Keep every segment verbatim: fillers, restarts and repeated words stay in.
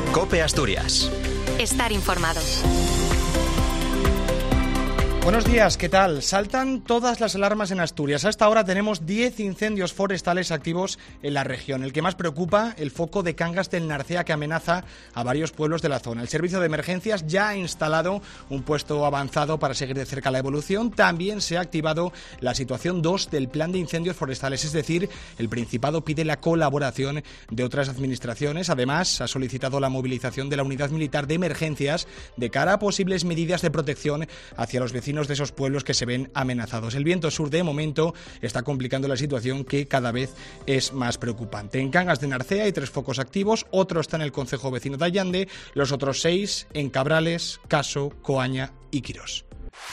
COPE Asturias. Estar informado. Buenos días, ¿qué tal? Saltan todas las alarmas en Asturias. Hasta ahora tenemos diez incendios forestales activos en la región. El que más preocupa, el foco de Cangas del Narcea, que amenaza a varios pueblos de la zona. El servicio de emergencias ya ha instalado un puesto avanzado para seguir de cerca la evolución. También se ha activado la situación dos del plan de incendios forestales, es decir, el Principado pide la colaboración de otras administraciones. Además, ha solicitado la movilización de la unidad militar de emergencias de cara a posibles medidas de protección hacia los vecinos de esos pueblos que se ven amenazados. El viento sur de momento está complicando la situación, que cada vez es más preocupante. En Cangas de Narcea hay tres focos activos, otro está en el concejo vecino de Allande, los otros seis en Cabrales, Caso, Coaña y Quirós.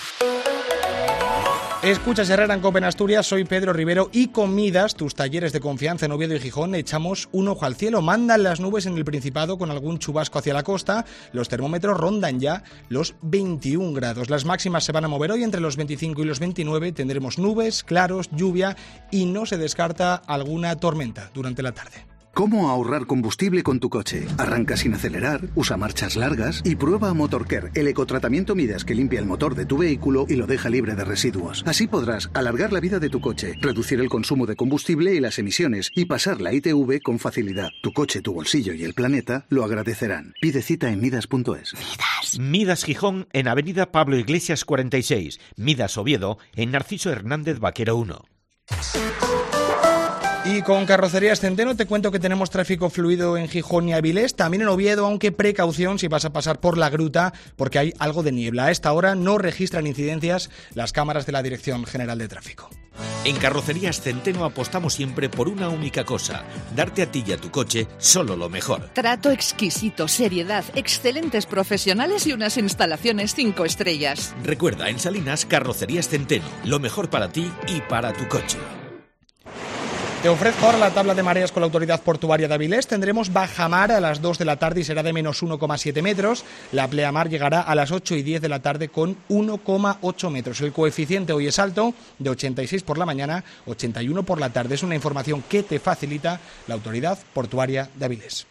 Escuchas Herrera en COPE en Asturias, soy Pedro Rivero y con Midas, tus talleres de confianza en Oviedo y Gijón, echamos un ojo al cielo. Mandan las nubes en el Principado con algún chubasco hacia la costa, los termómetros rondan ya los veintiún grados. Las máximas se van a mover hoy entre los veinticinco y los veintinueve, tendremos nubes, claros, lluvia y no se descarta alguna tormenta durante la tarde. ¿Cómo ahorrar combustible con tu coche? Arranca sin acelerar, usa marchas largas y prueba Motorcare, el ecotratamiento Midas que limpia el motor de tu vehículo y lo deja libre de residuos. Así podrás alargar la vida de tu coche, reducir el consumo de combustible y las emisiones y pasar la I T V con facilidad. Tu coche, tu bolsillo y el planeta lo agradecerán. Pide cita en midas punto es. Midas. Midas Gijón en Avenida Pablo Iglesias cuarenta y seis. Midas Oviedo en Narciso Hernández Vaquero uno. Y con Carrocerías Centeno te cuento que tenemos tráfico fluido en Gijón y Avilés, también en Oviedo, aunque precaución si vas a pasar por la gruta porque hay algo de niebla. A esta hora no registran incidencias las cámaras de la Dirección General de Tráfico. En Carrocerías Centeno apostamos siempre por una única cosa: darte a ti y a tu coche solo lo mejor. Trato exquisito, seriedad, excelentes profesionales y unas instalaciones cinco estrellas. Recuerda, en Salinas, Carrocerías Centeno, lo mejor para ti y para tu coche. Te ofrezco ahora la tabla de mareas con la Autoridad Portuaria de Avilés. Tendremos bajamar a las dos de la tarde y será de menos uno coma siete metros. La pleamar llegará a las ocho y diez de la tarde con uno coma ocho metros. El coeficiente hoy es alto, de ochenta y seis por la mañana, ochenta y uno por la tarde. Es una información que te facilita la Autoridad Portuaria de Avilés.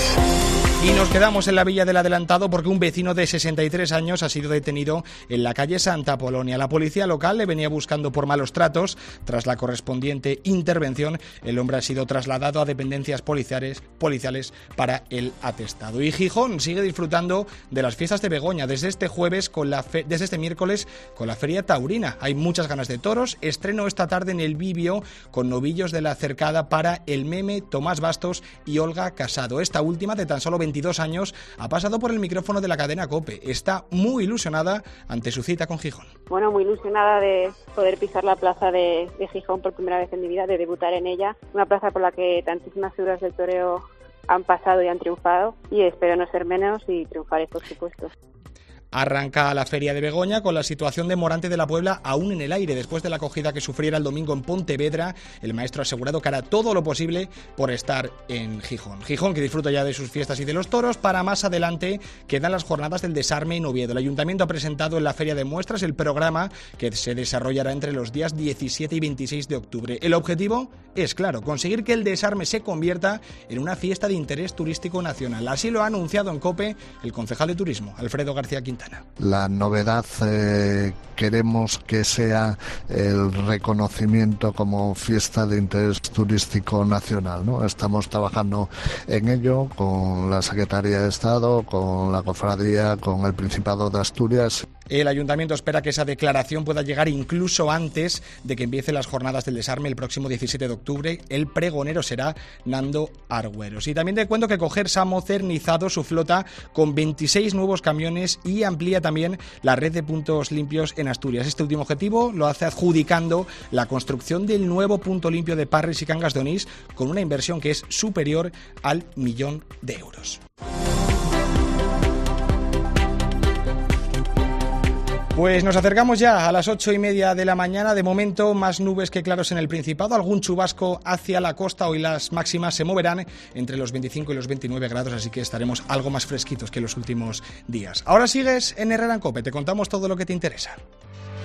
Y nos quedamos en la Villa del Adelantado porque un vecino de sesenta y tres años ha sido detenido en la calle Santa Polonia. La policía local le venía buscando por malos tratos. Tras la correspondiente intervención, el hombre ha sido trasladado a dependencias policiales, policiales para el atestado. Y Gijón sigue disfrutando de las fiestas de Begoña desde este jueves, con la fe, desde este miércoles con la Feria Taurina. Hay muchas ganas de toros. Estreno esta tarde en el Vivio con novillos de la cercada para el Meme, Tomás Bastos y Olga Casado. Esta última, de tan solo veintidós años, ha pasado por el micrófono de la cadena COPE. Está muy ilusionada ante su cita con Gijón. Bueno, muy ilusionada de poder pisar la plaza de, de Gijón por primera vez en mi vida, de debutar en ella. Una plaza por la que tantísimas figuras del toreo han pasado y han triunfado, y espero no ser menos y triunfaré, por supuesto. Arranca la Feria de Begoña con la situación de Morante de la Puebla aún en el aire. Después de la acogida que sufriera el domingo en Pontevedra, el maestro ha asegurado que hará todo lo posible por estar en Gijón. Gijón, que disfruta ya de sus fiestas y de los toros. Para más adelante quedan las jornadas del desarme en Oviedo. El Ayuntamiento ha presentado en la Feria de Muestras el programa que se desarrollará entre los días diecisiete y veintiséis de octubre. El objetivo es, claro, conseguir que el desarme se convierta en una fiesta de interés turístico nacional. Así lo ha anunciado en COPE el concejal de Turismo, Alfredo García Quintana. La novedad eh, queremos que sea el reconocimiento como fiesta de interés turístico nacional, ¿no? Estamos trabajando en ello con la Secretaría de Estado, con la Cofradía, con el Principado de Asturias. El Ayuntamiento espera que esa declaración pueda llegar incluso antes de que empiecen las jornadas del desarme el próximo diecisiete de octubre. El pregonero será Nando Argüeros. Y también te cuento que Cogersa ha modernizado su flota con veintiséis nuevos camiones y amplía también la red de puntos limpios en Asturias. Este último objetivo lo hace adjudicando la construcción del nuevo punto limpio de Parres y Cangas de Onís, con una inversión que es superior al millón de euros. Pues nos acercamos ya a las ocho y media de la mañana. De momento, más nubes que claros en el Principado. Algún chubasco hacia la costa. Hoy las máximas se moverán entre los veinticinco y los veintinueve grados, así que estaremos algo más fresquitos que los últimos días. Ahora sigues en Herrera en COPE. Te contamos todo lo que te interesa.